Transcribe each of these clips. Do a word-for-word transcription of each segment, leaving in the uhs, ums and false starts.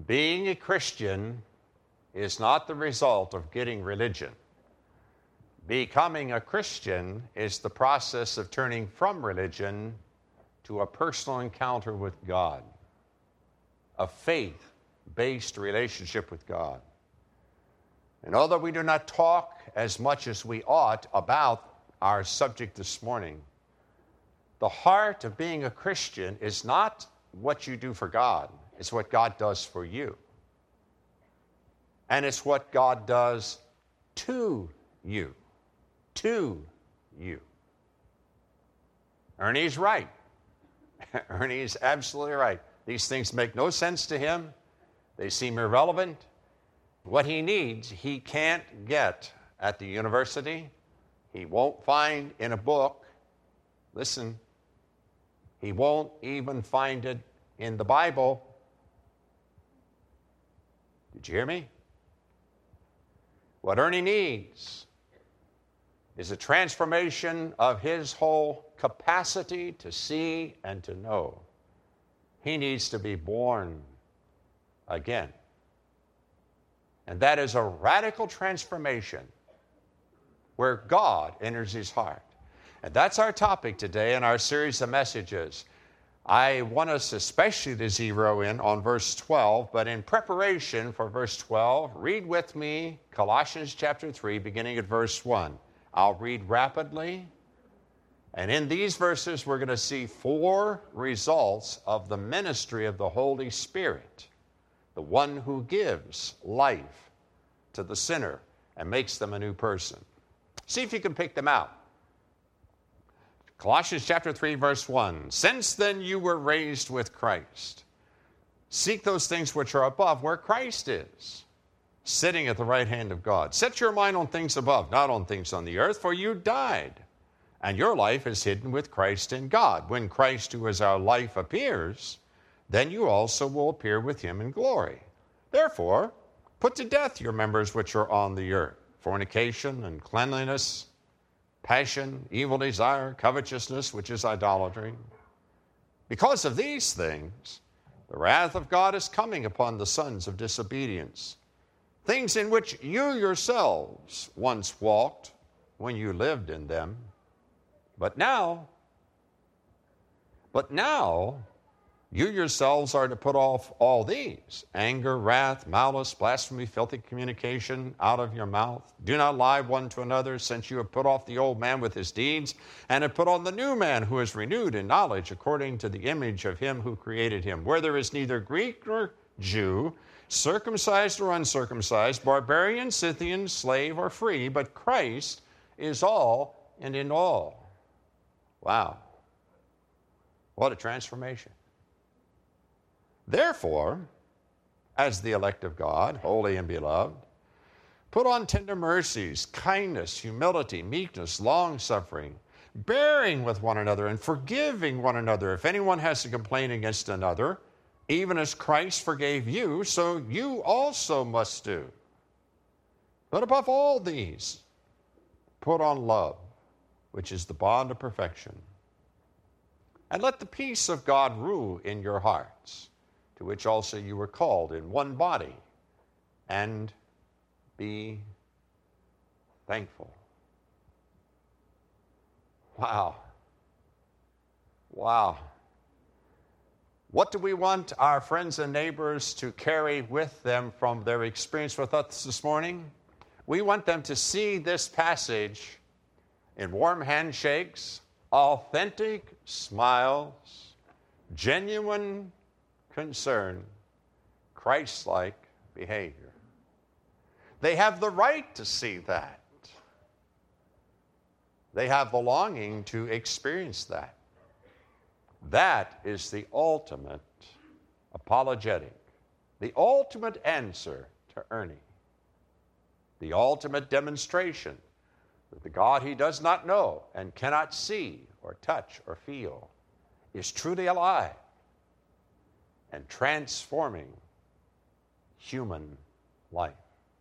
Being a Christian is not the result of getting religion. Becoming a Christian is the process of turning from religion to a personal encounter with God, a faith-based relationship with God. And although we do not talk as much as we ought about our subject this morning, the heart of being a Christian is not what you do for God, it's what God does for you. And it's what God does to you. To you. Ernie's right. Ernie's absolutely right. These things make no sense to him. They seem irrelevant. What he needs, he can't get at the university. He won't find in a book. Listen, he won't even find it in the Bible. Did you hear me? What Ernie needs is a transformation of his whole capacity to see and to know. He needs to be born again. And that is a radical transformation where God enters his heart. And that's our topic today in our series of messages. I want us especially to zero in on verse twelve, but in preparation for verse twelve, read with me Colossians chapter three, beginning at verse one. I'll read rapidly, and in these verses we're going to see four results of the ministry of the Holy Spirit, the one who gives life to the sinner and makes them a new person. See if you can pick them out. Colossians chapter three, verse one. Since then you were raised with Christ. Seek those things which are above, where Christ is, sitting at the right hand of God. Set your mind on things above, not on things on the earth, for you died, and your life is hidden with Christ in God. When Christ, who is our life, appears, then you also will appear with him in glory. Therefore, put to death your members which are on the earth, fornication, uncleanliness, passion, evil desire, covetousness, which is idolatry. Because of these things, the wrath of God is coming upon the sons of disobedience, things in which you yourselves once walked when you lived in them. But now, but now, you yourselves are to put off all these: anger, wrath, malice, blasphemy, filthy communication out of your mouth. Do not lie one to another, since you have put off the old man with his deeds, and have put on the new man, who is renewed in knowledge according to the image of him who created him. Where there is neither Greek nor Jew, circumcised or uncircumcised, barbarian, Scythian, slave or free, but Christ is all and in all. Wow. What a transformation. Therefore, as the elect of God, holy and beloved, put on tender mercies, kindness, humility, meekness, long-suffering, bearing with one another and forgiving one another. If anyone has a complaint against another, even as Christ forgave you, so you also must do. But above all these, put on love, which is the bond of perfection. And let the peace of God rule in your hearts, to which also you were called in one body, and be thankful. Wow. Wow. What do we want our friends and neighbors to carry with them from their experience with us this morning? We want them to see this passage in warm handshakes, authentic smiles, genuine concern, Christ-like behavior. They have the right to see that. They have the longing to experience that. That is the ultimate apologetic, the ultimate answer to Ernie, the ultimate demonstration that the God he does not know and cannot see or touch or feel is truly alive and transforming human life.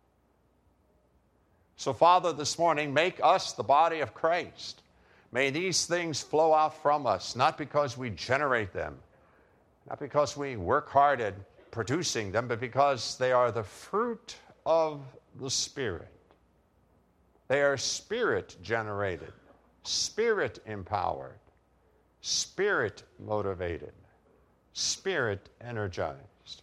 So, Father, this morning, make us the body of Christ. May these things flow out from us, not because we generate them, not because we work hard at producing them, but because they are the fruit of the Spirit. They are Spirit-generated, Spirit-empowered, Spirit-motivated, Spirit-energized.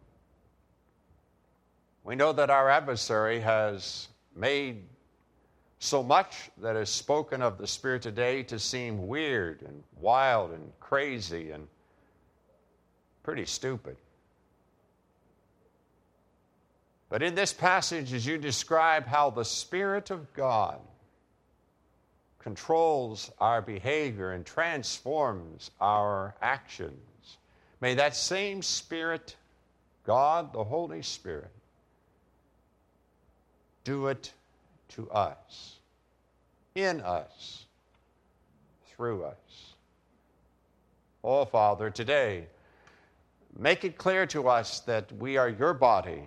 We know that our adversary has made so much that is spoken of the Spirit today to seem weird and wild and crazy and pretty stupid. But in this passage, as you describe how the Spirit of God controls our behavior and transforms our actions, may that same Spirit, God, the Holy Spirit, do it to us, in us, through us. Oh, Father, today, make it clear to us that we are your body,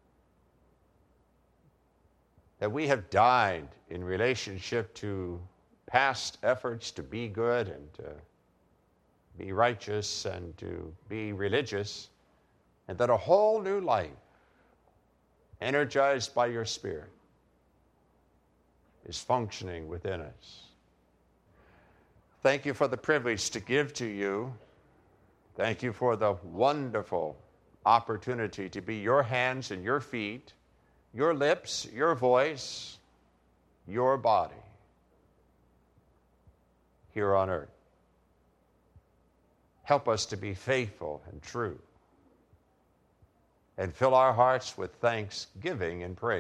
that we have died in relationship to past efforts to be good and to be righteous and to be religious, and that a whole new life, energized by your Spirit, is functioning within us. Thank you for the privilege to give to you. Thank you for the wonderful opportunity to be your hands and your feet, your lips, your voice, your body here on earth. Help us to be faithful and true, and fill our hearts with thanksgiving and praise.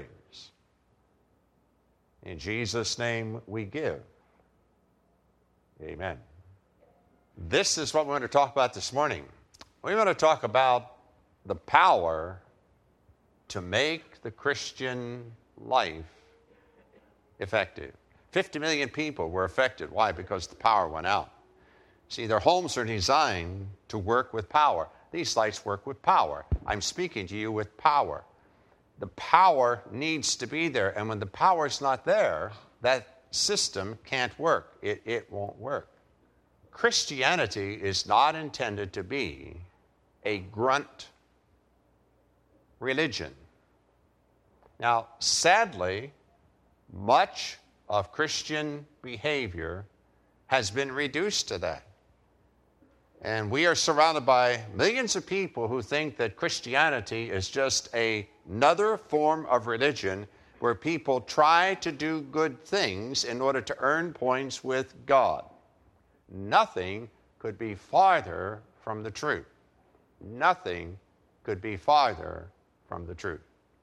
In Jesus' name we give. Amen. This is what we want to talk about this morning. We want to talk about the power to make the Christian life effective. fifty million people were affected. Why? Because the power went out. See, their homes are designed to work with power. These lights work with power. I'm speaking to you with power. The power needs to be there. And when the power is not there, that system can't work. It, it won't work. Christianity is not intended to be a grunt religion. Now, sadly, much of Christian behavior has been reduced to that. And we are surrounded by millions of people who think that Christianity is just a, another form of religion where people try to do good things in order to earn points with God. Nothing could be farther from the truth. Nothing could be farther from the truth.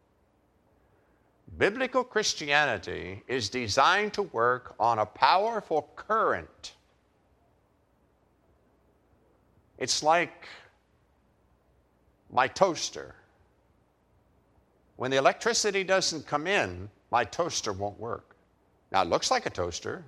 Biblical Christianity is designed to work on a powerful current. It's like my toaster. When the electricity doesn't come in, my toaster won't work. Now, it looks like a toaster,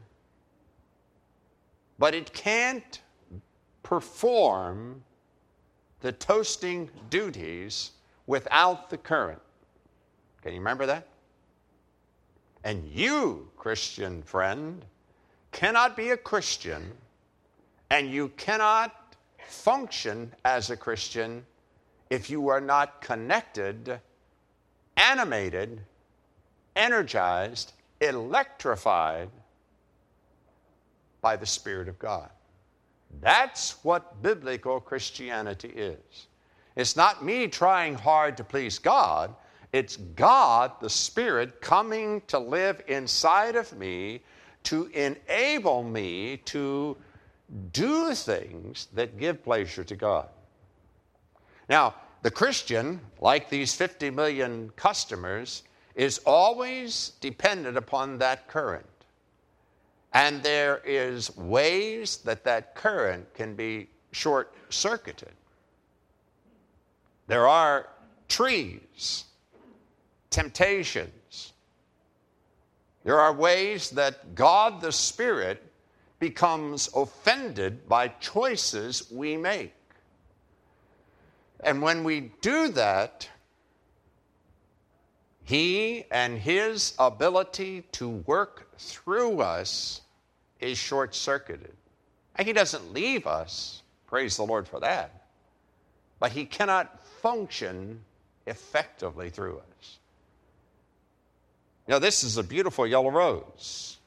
but it can't perform the toasting duties without the current. Can you remember that? And you, Christian friend, cannot be a Christian, and you cannot function as a Christian if you are not connected, animated, energized, electrified by the Spirit of God. That's what biblical Christianity is. It's not me trying hard to please God. It's God, the Spirit, coming to live inside of me to enable me to do things that give pleasure to God. Now, the Christian, like these fifty million customers, is always dependent upon that current. And there is ways that that current can be short-circuited. There are trees, temptations. There are ways that God the Spirit becomes offended by choices we make. And when we do that, He and His ability to work through us is short-circuited. And He doesn't leave us, praise the Lord for that, but He cannot function effectively through us. Now, this is a beautiful yellow rose.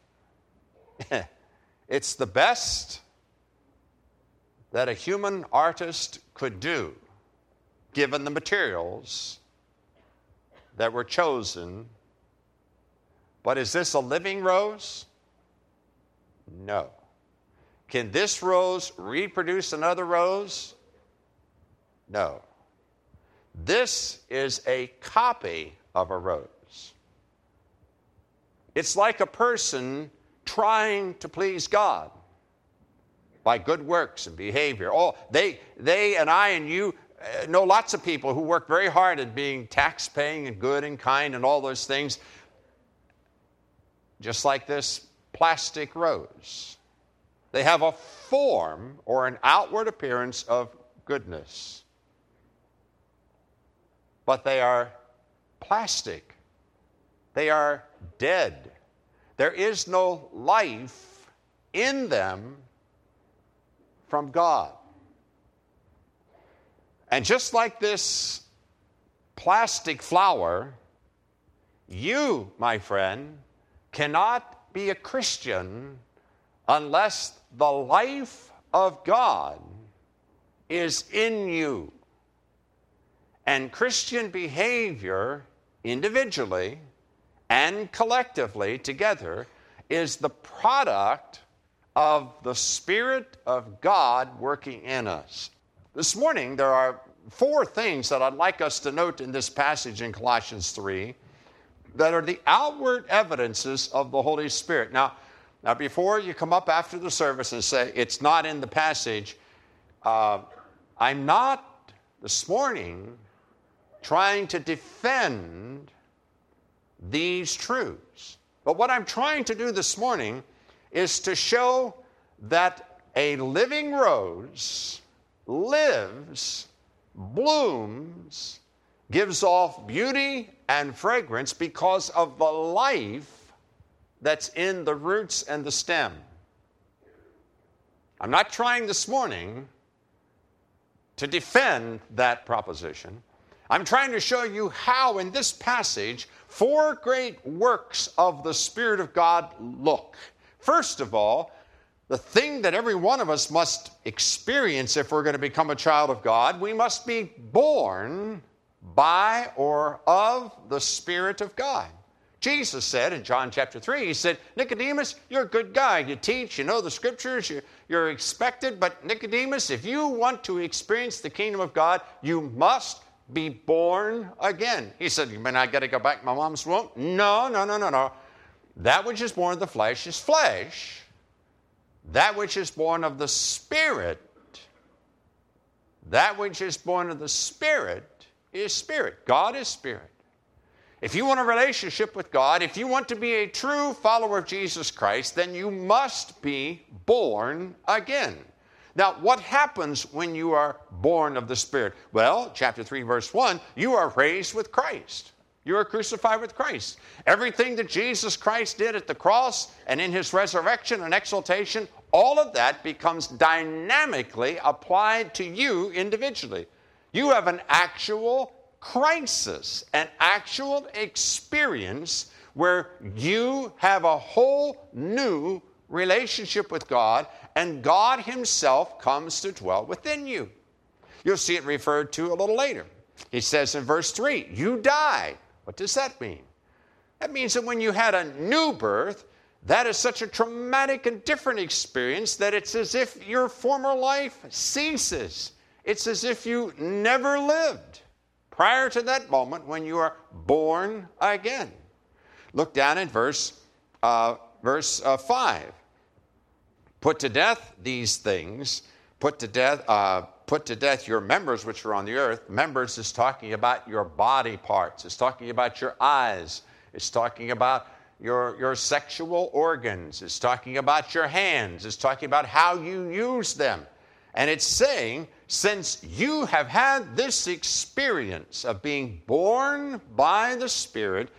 It's the best that a human artist could do, given the materials that were chosen. But is this a living rose? No. Can this rose reproduce another rose? No. This is a copy of a rose. It's like a person trying to please God by good works and behavior. Oh, they, they and I and you uh, know lots of people who work very hard at being tax-paying and good and kind and all those things, just like this plastic rose. They have a form or an outward appearance of goodness, but they are plastic. They are dead. There is no life in them from God. And just like this plastic flower, you, my friend, cannot be a Christian unless the life of God is in you. And Christian behavior, individually and collectively together, is the product of the Spirit of God working in us. This morning, there are four things that I'd like us to note in this passage in Colossians three that are the outward evidences of the Holy Spirit. Now, now before you come up after the service and say, it's not in the passage, uh, I'm not this morning trying to defend these truths. But what I'm trying to do this morning is to show that a living rose lives, blooms, gives off beauty and fragrance because of the life that's in the roots and the stem. I'm not trying this morning to defend that proposition. I'm trying to show you how in this passage four great works of the Spirit of God look. First of all, the thing that every one of us must experience if we're going to become a child of God, we must be born by or of the Spirit of God. Jesus said in John chapter three, he said, Nicodemus, you're a good guy. You teach, you know the scriptures, you're, you're expected. But Nicodemus, if you want to experience the kingdom of God, you must be born again. He said, you mean I got to go back to my mom's womb? No, no, no, no, no. That which is born of the flesh is flesh. That which is born of the Spirit, that which is born of the Spirit is spirit. God is spirit. If you want a relationship with God, if you want to be a true follower of Jesus Christ, then you must be born again. Now, what happens when you are born of the Spirit? Well, chapter three, verse one, you are raised with Christ. You are crucified with Christ. Everything that Jesus Christ did at the cross and in his resurrection and exaltation, all of that becomes dynamically applied to you individually. You have an actual crisis, an actual experience where you have a whole new relationship with God, and God himself comes to dwell within you. You'll see it referred to a little later. He says in verse three, you died. What does that mean? That means that when you had a new birth, that is such a traumatic and different experience that it's as if your former life ceases. It's as if you never lived prior to that moment when you are born again. Look down at verse, uh, verse uh, five. Put to death these things, put to death, uh, put to death your members which are on the earth. Members is talking about your body parts. It's talking about your eyes. It's talking about your, your sexual organs. It's talking about your hands. It's talking about how you use them. And it's saying, since you have had this experience of being born by the Spirit,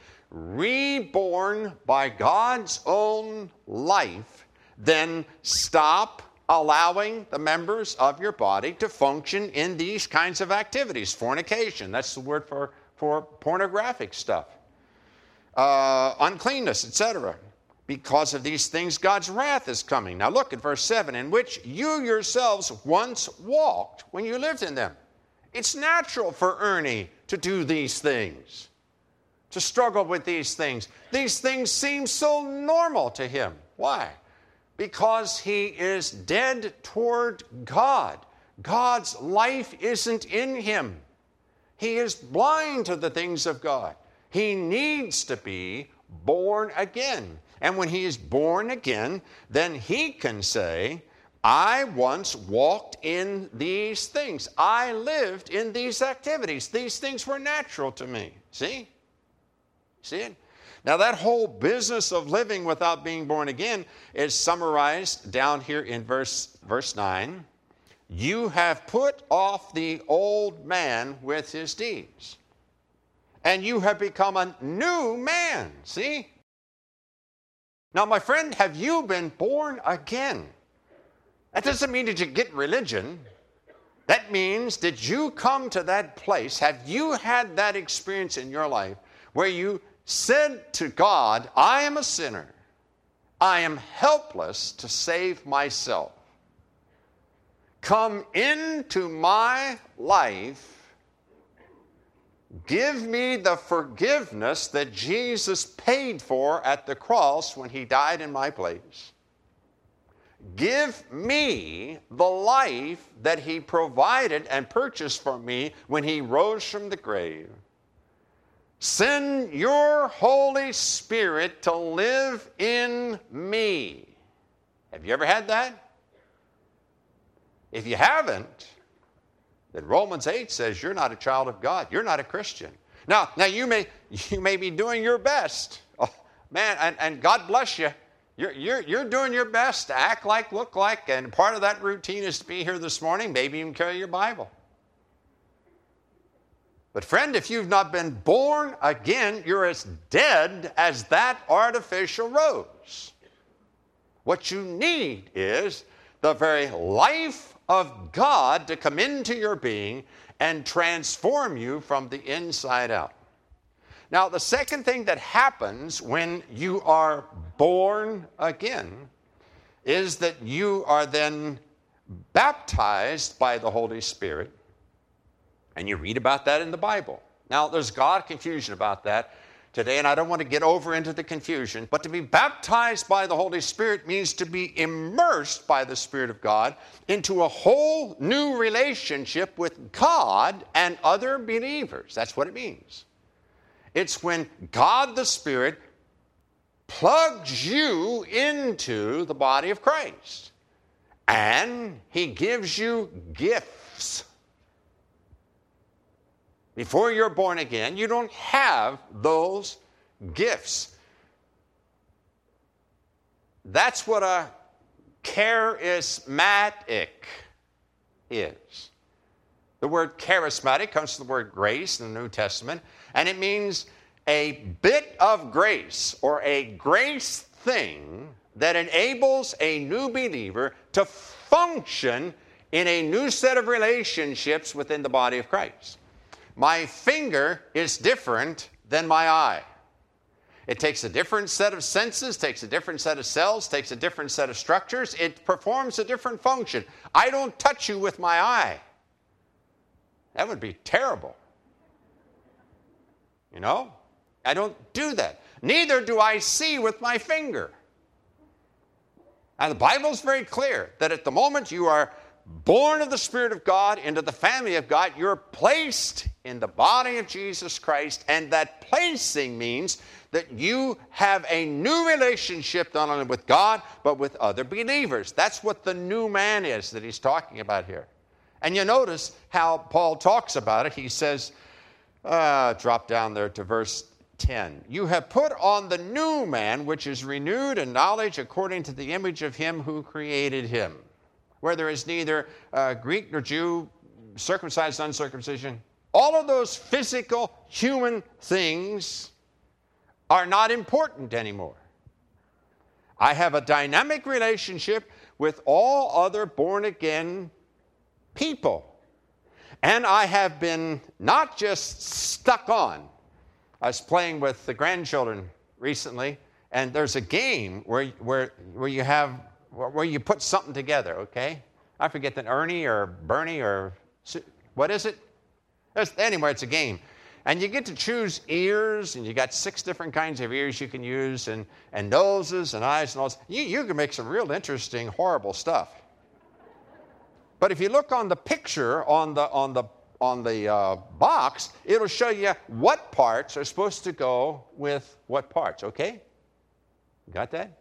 reborn by God's own life, then stop allowing the members of your body to function in these kinds of activities. Fornication, that's the word for, for pornographic stuff. Uh, uncleanness, et cetera. Because of these things, God's wrath is coming. Now look at verse seven, in which you yourselves once walked when you lived in them. It's natural for Ernie to do these things, to struggle with these things. These things seem so normal to him. Why? Because he is dead toward God. God's life isn't in him. He is blind to the things of God. He needs to be born again. And when he is born again, then he can say, I once walked in these things. I lived in these activities. These things were natural to me. See? See it? Now that whole business of living without being born again is summarized down here in verse, verse nine. You have put off the old man with his deeds, and you have become a new man. See? Now, my friend, have you been born again? That doesn't mean that you get religion. That means that you come to that place. Have you had that experience in your life where you said to God, I am a sinner. I am helpless to save myself. Come into my life. Give me the forgiveness that Jesus paid for at the cross when he died in my place. Give me the life that he provided and purchased for me when he rose from the grave. Send your Holy Spirit to live in me. Have you ever had that? If you haven't, then Romans eight says you're not a child of God. You're not a Christian. Now, now you may you may be doing your best. Oh, man, and, and God bless you. You're, you're, you're doing your best to act like, look like, and part of that routine is to be here this morning, maybe even carry your Bible. But friend, if you've not been born again, you're as dead as that artificial rose. What you need is the very life of God to come into your being and transform you from the inside out. Now, the second thing that happens when you are born again is that you are then baptized by the Holy Spirit. And you read about that in the Bible. Now, there's a lot of confusion about that today, and I don't want to get over into the confusion. But to be baptized by the Holy Spirit means to be immersed by the Spirit of God into a whole new relationship with God and other believers. That's what it means. It's when God the Spirit plugs you into the body of Christ, and he gives you gifts. Before you're born again, you don't have those gifts. That's what a charismatic is. The word charismatic comes from the word grace in the New Testament, and it means a bit of grace or a grace thing that enables a new believer to function in a new set of relationships within the body of Christ. My finger is different than my eye. It takes a different set of senses, takes a different set of cells, takes a different set of structures. It performs a different function. I don't touch you with my eye. That would be terrible. You know? I don't do that. Neither do I see with my finger. Now, the Bible is very clear that at the moment you are born of the Spirit of God into the family of God, you're placed in the body of Jesus Christ, and that placing means that you have a new relationship not only with God, but with other believers. That's what the new man is that he's talking about here. And you notice how Paul talks about it. He says, uh, drop down there to verse ten. You have put on the new man, which is renewed in knowledge according to the image of him who created him, where there is neither uh, Greek nor Jew, circumcised, uncircumcision. All of those physical human things are not important anymore. I have a dynamic relationship with all other born-again people. And I have been not just stuck on. I was playing with the grandchildren recently, and there's a game where, where, where you have, where you put something together, okay? I forget that Ernie or Bernie or, what is it? There's, anyway, it's a game. And you get to choose ears, and you got six different kinds of ears you can use, and, and noses and eyes and all this. You, you can make some real interesting, horrible stuff. But if you look on the picture on the, on the, on the uh, box, it'll show you what parts are supposed to go with what parts, okay? Got that?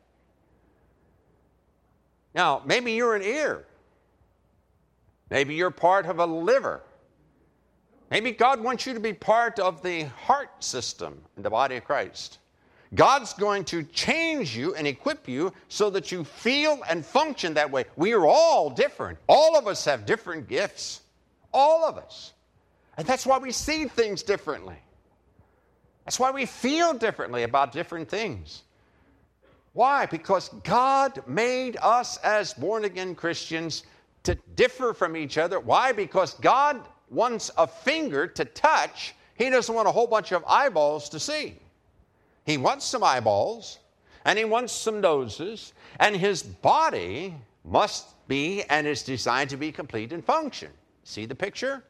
Now, maybe you're an ear. Maybe you're part of a liver. Maybe God wants you to be part of the heart system in the body of Christ. God's going to change you and equip you so that you feel and function that way. We are all different. All of us have different gifts. All of us. And that's why we see things differently. That's why we feel differently about different things. Why? Because God made us as born-again Christians to differ from each other. Why? Because God wants a finger to touch. He doesn't want a whole bunch of eyeballs to see. He wants some eyeballs, and he wants some noses, and his body must be and is designed to be complete in function. See the picture?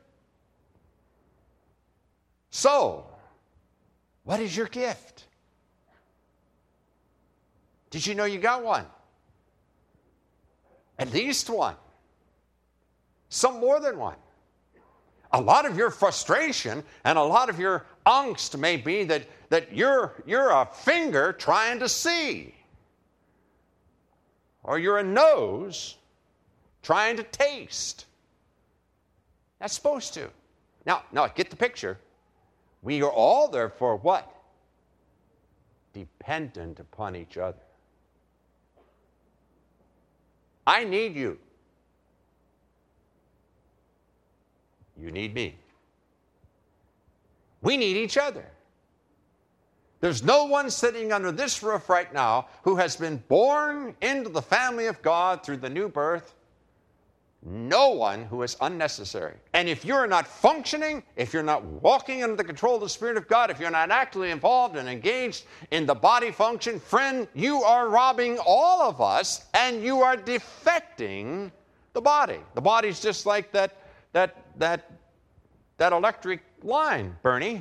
So, what is your gift? Did you know you got one? At least one. Some more than one. A lot of your frustration and a lot of your angst may be that, that you're, you're a finger trying to see. Or you're a nose trying to taste. That's supposed to. Now, now get the picture. We are all therefore what? Dependent upon each other. I need you. You need me. We need each other. There's no one sitting under this roof right now who has been born into the family of God through the new birth. No one who is unnecessary. And if you're not functioning, if you're not walking under the control of the Spirit of God, if you're not actively involved and engaged in the body function, friend, you are robbing all of us and you are defecting the body. The body's just like that That, that, that electric line, Bernie.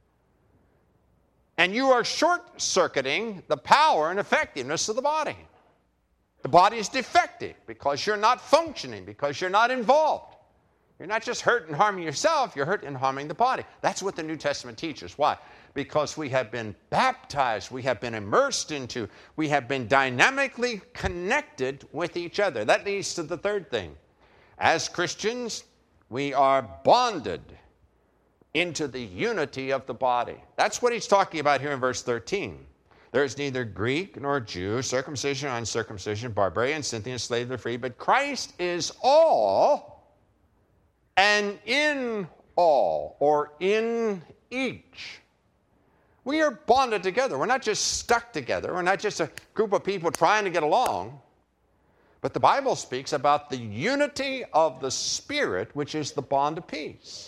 And you are short-circuiting the power and effectiveness of the body. The body is defective because you're not functioning, because you're not involved. You're not just hurting and harming yourself, you're hurting and harming the body. That's what the New Testament teaches. Why? Because we have been baptized, we have been immersed into, we have been dynamically connected with each other. That leads to the third thing. As Christians, we are bonded into the unity of the body. That's what he's talking about here in verse thirteen. There is neither Greek nor Jew, circumcision or uncircumcision, barbarian, Scythian, slave or free, but Christ is all and in all, or in each. We are bonded together. We're not just stuck together. We're not just a group of people trying to get along. But the Bible speaks about the unity of the Spirit, which is the bond of peace.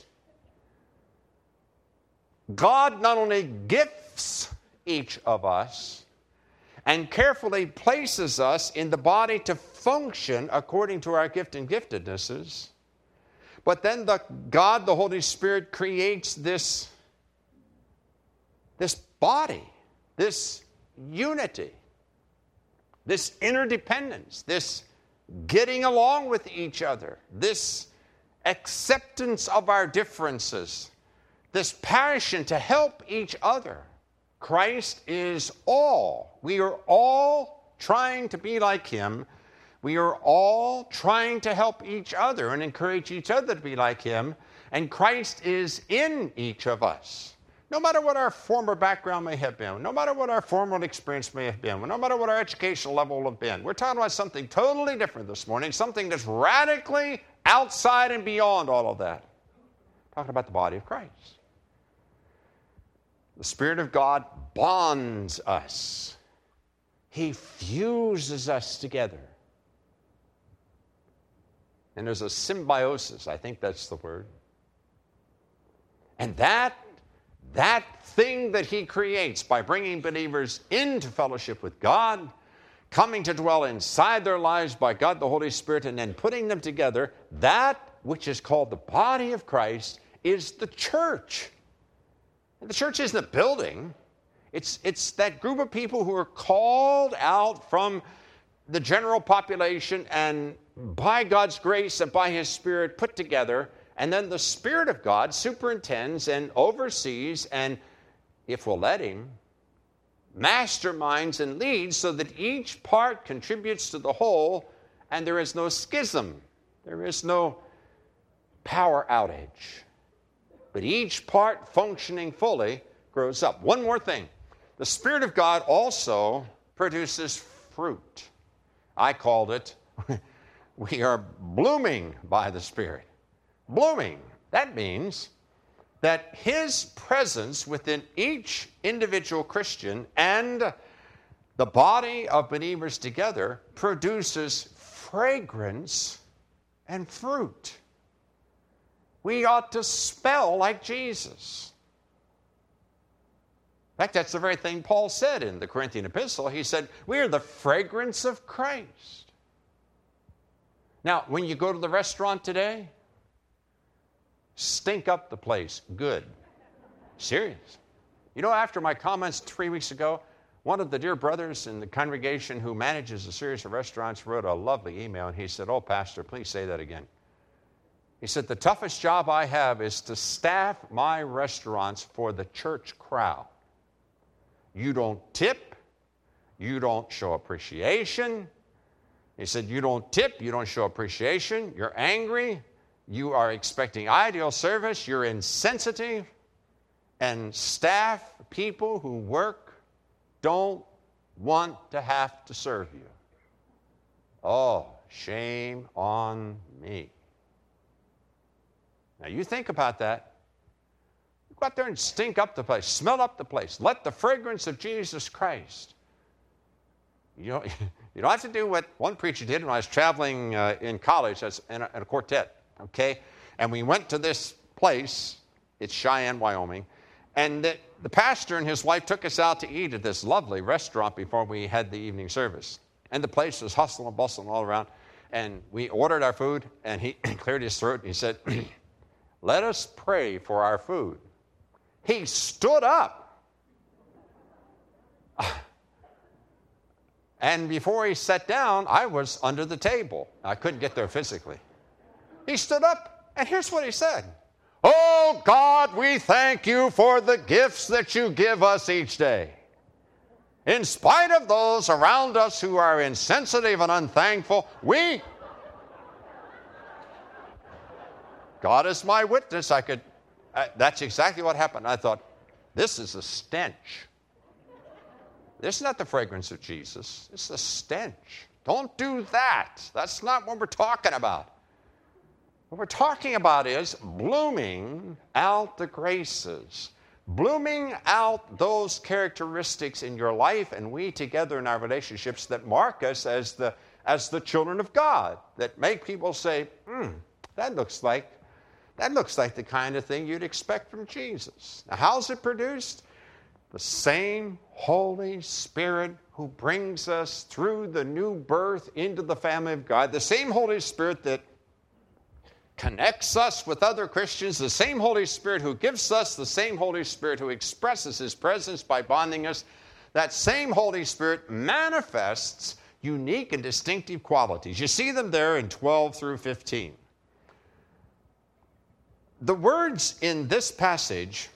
God not only gifts each of us and carefully places us in the body to function according to our gift and giftednesses, but then the God, the Holy Spirit, creates this, this body, this unity, this interdependence, this getting along with each other, this acceptance of our differences, this passion to help each other. Christ is all. We are all trying to be like him. We are all trying to help each other and encourage each other to be like him. And Christ is in each of us. No matter what our former background may have been, no matter what our formal experience may have been, no matter what our educational level will have been, we're talking about something totally different this morning, something that's radically outside and beyond all of that. Talking about the body of Christ. The Spirit of God bonds us. He fuses us together. And there's a symbiosis, I think that's the word. And that, that thing that he creates by bringing believers into fellowship with God, coming to dwell inside their lives by God the Holy Spirit, and then putting them together, that which is called the body of Christ is the church. And the church isn't a building. It's, it's that group of people who are called out from the general population and by God's grace and by His Spirit put together, and then the Spirit of God superintends and oversees and, if we'll let Him, masterminds and leads so that each part contributes to the whole and there is no schism. There is no power outage. But each part functioning fully grows up. One more thing. The Spirit of God also produces fruit. I called it, we are blooming by the Spirit. Blooming. That means that His presence within each individual Christian and the body of believers together produces fragrance and fruit. We ought to smell like Jesus. In fact, that's the very thing Paul said in the Corinthian epistle. He said, we are the fragrance of Christ. Now, when you go to the restaurant today, stink up the place good. Serious. You know, after my comments three weeks ago, one of the dear brothers in the congregation who manages a series of restaurants wrote a lovely email, and he said, oh, Pastor, please say that again. He said, the toughest job I have is to staff my restaurants for the church crowd. You don't tip. You don't show appreciation. He said, you don't tip. You don't show appreciation. You're angry. You are expecting ideal service. You're insensitive. And staff, people who work, don't want to have to serve you. Oh, shame on me. Now, you think about that. Go out there and stink up the place, smell up the place. Let the fragrance of Jesus Christ. You know, you don't have to do what one preacher did when I was traveling uh, in college as in a, in a quartet, okay? And we went to this place, it's Cheyenne, Wyoming, and the, the pastor and his wife took us out to eat at this lovely restaurant before we had the evening service. And the place was hustling and bustling all around. And we ordered our food, and he cleared his throat, and he said, let us pray for our food. He stood up. And before he sat down, I was under the table. I couldn't get there physically. He stood up, and here's what he said. Oh, God, we thank you for the gifts that you give us each day. In spite of those around us who are insensitive and unthankful, we... God is my witness. I could... Uh, that's exactly what happened. I thought, this is a stench. This is not the fragrance of Jesus. It's the stench. Don't do that. That's not what we're talking about. What we're talking about is blooming out the graces, blooming out those characteristics in your life and we together in our relationships that mark us as the, as the children of God, that make people say, hmm, that looks like That looks like the kind of thing you'd expect from Jesus. Now, how's it produced? The same Holy Spirit who brings us through the new birth into the family of God, the same Holy Spirit that connects us with other Christians, the same Holy Spirit who gives us, the same Holy Spirit who expresses His presence by bonding us, that same Holy Spirit manifests unique and distinctive qualities. You see them there in twelve through fifteen. The words in this passage,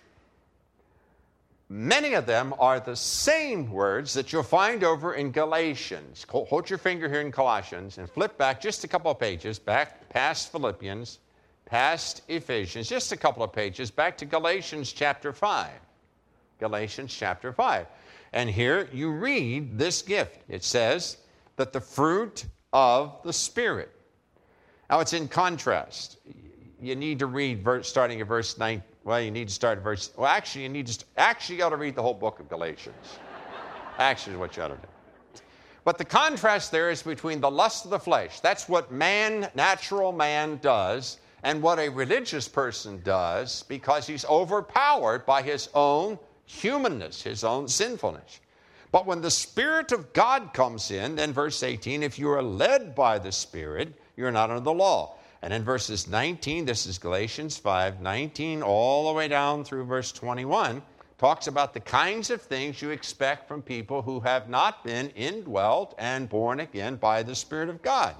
many of them are the same words that you'll find over in Galatians. Hold your finger here in Colossians and flip back just a couple of pages, back past Philippians, past Ephesians, just a couple of pages, back to Galatians chapter five. Galatians chapter five. And here you read this gift. It says that the fruit of the Spirit. Now it's in contrast. You need to read verse, starting at verse nine. Well, you need to start at verse. Well, actually, you need to. Actually, you ought to read the whole book of Galatians. Actually, is what you ought to do. But the contrast there is between the lust of the flesh. That's what man, natural man, does, and what a religious person does, because he's overpowered by his own humanness, his own sinfulness. But when the Spirit of God comes in, then verse eighteen, if you are led by the Spirit, you're not under the law. And in verses nineteen, this is Galatians five, nineteen, all the way down through verse twenty-one, talks about the kinds of things you expect from people who have not been indwelt and born again by the Spirit of God.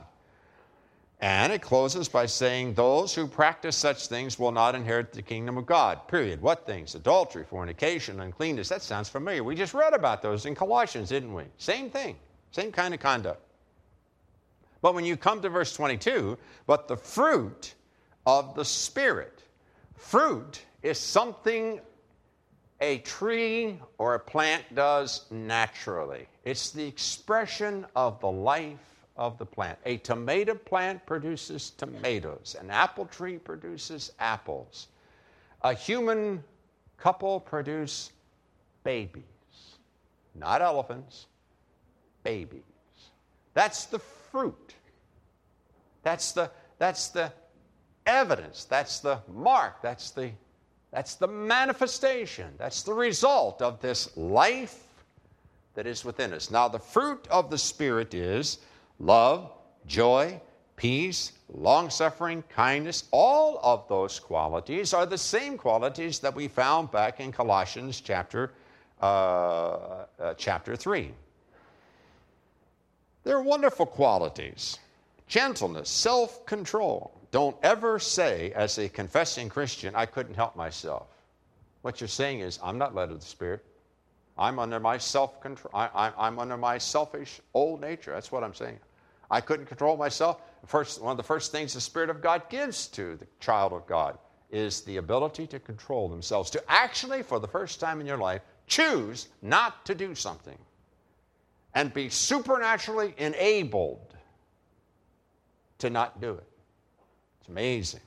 And it closes by saying, those who practice such things will not inherit the kingdom of God, period. What things? Adultery, fornication, uncleanness. That sounds familiar. We just read about those in Colossians, didn't we? Same thing, same kind of conduct. But when you come to verse twenty-two, but the fruit of the Spirit. Fruit is something a tree or a plant does naturally. It's the expression of the life of the plant. A tomato plant produces tomatoes. An apple tree produces apples. A human couple produce babies. Not elephants, babies. That's the fruit. That's the, that's the evidence. That's the mark. That's the That's the manifestation. That's the result of this life that is within us. Now, the fruit of the Spirit is love, joy, peace, long-suffering, kindness. All of those qualities are the same qualities that we found back in Colossians chapter, uh, uh, chapter three. They're wonderful qualities. Gentleness, self-control. Don't ever say, as a confessing Christian, I couldn't help myself. What you're saying is, I'm not led of the Spirit. I'm under my self-control. I, I, I'm under my selfish old nature. That's what I'm saying. I couldn't control myself. First, one of the first things the Spirit of God gives to the child of God is the ability to control themselves, to actually, for the first time in your life, choose not to do something and be supernaturally enabled to not do it. It's amazing.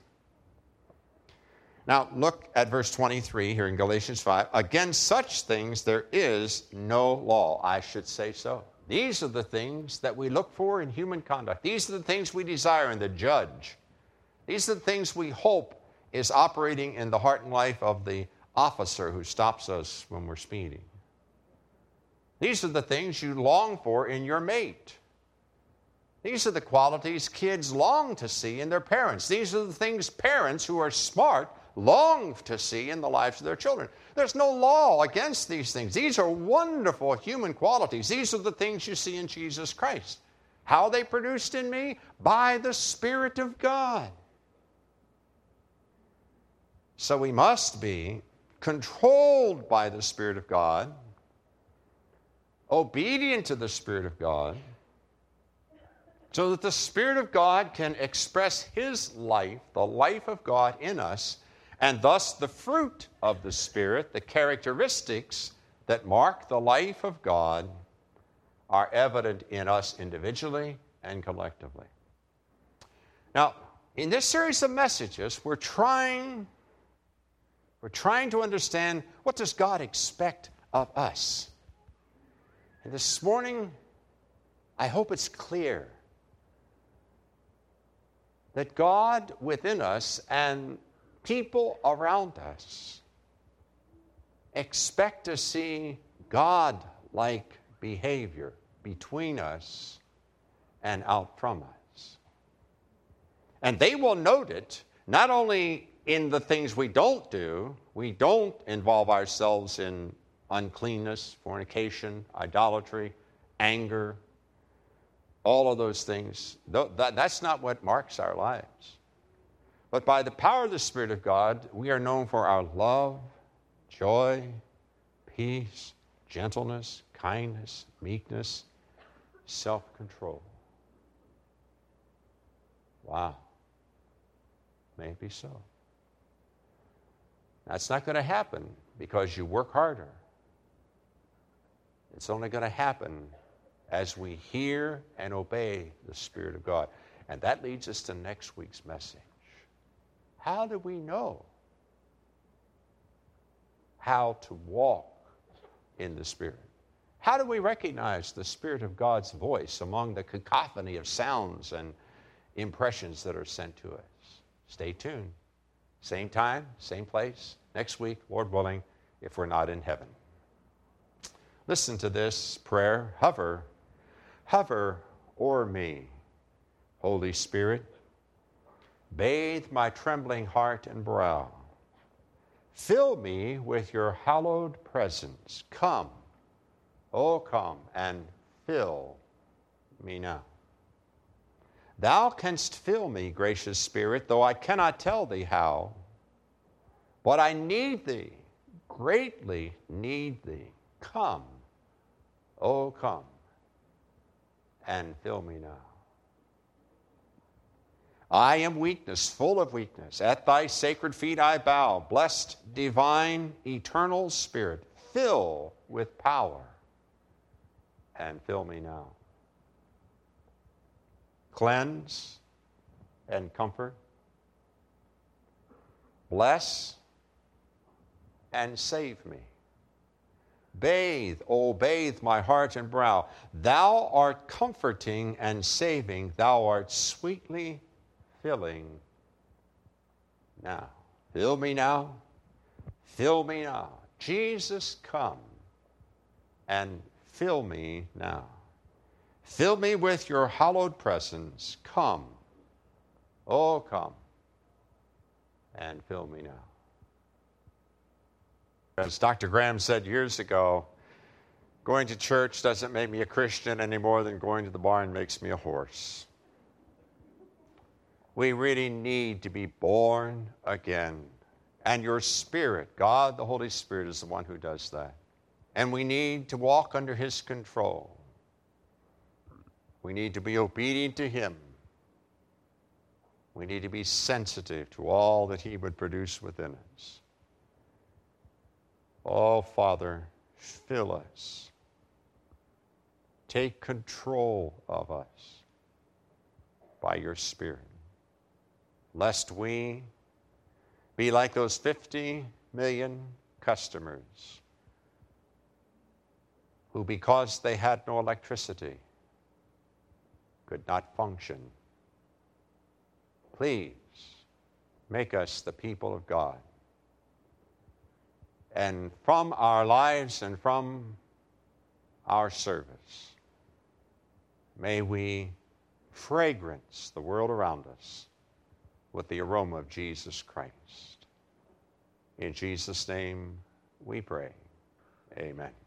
Now, look at verse twenty-three here in Galatians five. Against such things there is no law. I should say so. These are the things that we look for in human conduct. These are the things we desire in the judge. These are the things we hope is operating in the heart and life of the officer who stops us when we're speeding. These are the things you long for in your mate. These are the qualities kids long to see in their parents. These are the things parents who are smart long to see in the lives of their children. There's no law against these things. These are wonderful human qualities. These are the things you see in Jesus Christ. How are they produced in me? By the Spirit of God. So we must be controlled by the Spirit of God, obedient to the Spirit of God, so that the Spirit of God can express His life, the life of God in us, and thus the fruit of the Spirit, the characteristics that mark the life of God, are evident in us individually and collectively. Now, in this series of messages, we're trying, we're trying to understand, what does God expect of us? And this morning, I hope it's clear that God within us and people around us expect to see God-like behavior between us and out from us. And they will note it not only in the things we don't do. We don't involve ourselves in uncleanness, fornication, idolatry, anger, all of those things. That's not what marks our lives. But by the power of the Spirit of God, we are known for our love, joy, peace, gentleness, kindness, meekness, self-control. Wow. May it be so. That's not going to happen because you work harder. It's only going to happen as we hear and obey the Spirit of God. And that leads us to next week's message. How do we know how to walk in the Spirit? How do we recognize the Spirit of God's voice among the cacophony of sounds and impressions that are sent to us? Stay tuned. Same time, same place, next week, Lord willing, if we're not in heaven. Listen to this prayer. Hover, hover o'er me, Holy Spirit. Bathe my trembling heart and brow. Fill me with your hallowed presence. Come, oh come, and fill me now. Thou canst fill me, gracious Spirit, though I cannot tell thee how. But I need thee, greatly need thee. Come, oh come, and fill me now. I am weakness, full of weakness. At thy sacred feet I bow. Blessed, divine, eternal Spirit, fill with power and fill me now. Cleanse and comfort. Bless and save me. Bathe, oh, bathe my heart and brow. Thou art comforting and saving. Thou art sweetly filling now. Fill me now. Fill me now. Jesus, come and fill me now. Fill me with your hallowed presence. Come, oh, come and fill me now. As Doctor Graham said years ago, going to church doesn't make me a Christian any more than going to the barn makes me a horse. We really need to be born again. And your Spirit, God the Holy Spirit, is the one who does that. And we need to walk under His control. We need to be obedient to Him. We need to be sensitive to all that He would produce within us. Oh, Father, fill us. Take control of us by your Spirit, lest we be like those fifty million customers who, because they had no electricity, could not function. Please make us the people of God. And from our lives and from our service, may we fragrance the world around us with the aroma of Jesus Christ. In Jesus' name we pray. Amen.